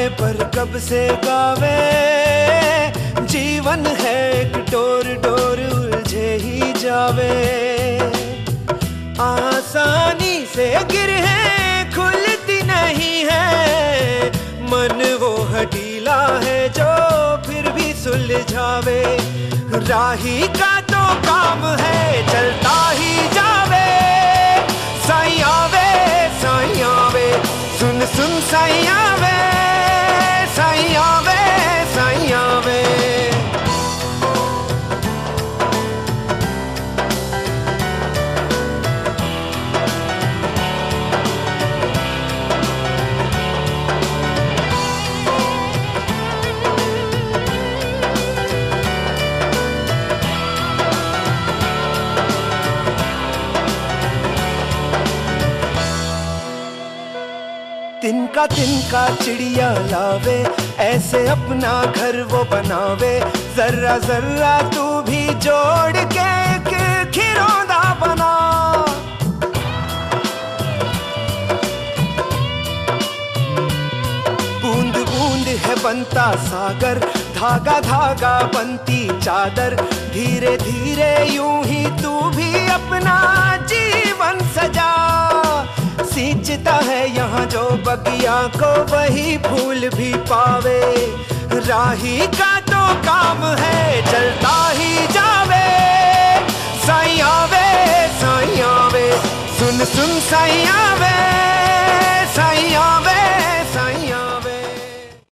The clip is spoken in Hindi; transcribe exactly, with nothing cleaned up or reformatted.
पर कब से गावे, जीवन है एक डोर डोर उलझे ही जावे। आसानी से गिर है खुलती नहीं है, मन वो हठीला है जो फिर भी सुलझावे। राही का तो काम है चलता ही जावे, साईं आवे साईं आवे सुन सुन साईं आवे, साईं आवे साईं आवे। तिनका तिनका चिड़िया लावे, ऐसे अपना घर वो बनावे। जर्रा जर्रा तू भी जोड़ के एक खिरौना बना। बूंद बूंद है बनता सागर, धागा धागा बनती चादर। धीरे धीरे यूं ही तू भी अपना जीवन सजा। सींचता है यहाँ जो बगिया को वही फूल भी पावे। राही का तो काम है चलता ही जावे, साईं आवे साईं आवे सुन सुन साईं आवे, साईं आवे